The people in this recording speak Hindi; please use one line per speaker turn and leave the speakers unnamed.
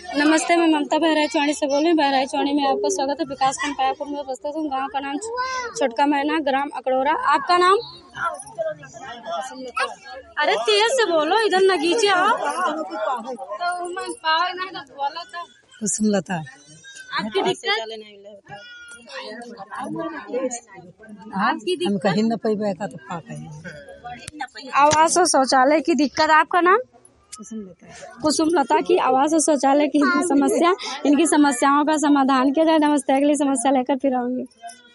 नमस्ते, मैं ममता बहराइच वाणी से बोल रही हूँ। बहराइच वाणी में आपका स्वागत है। विकासखंड पायापुर में उपस्थित हूँ। गांव का नाम छोटका मैना, ग्राम अकड़ोरा। आपका नाम? अरे तेज से बोलो, इधर नगीचे आओ।
कुसुमलता।
आपकी दिक्कत?
हम कहीं न पैबे का तो पाक है।
आवास और शौचालय की दिक्कत। आपका नाम? कुसुमलता की आवास और शौचालय की समस्या, इनकी समस्याओं का समाधान किया जाए। नमस्ते, अगली समस्या लेकर फिर आऊंगी।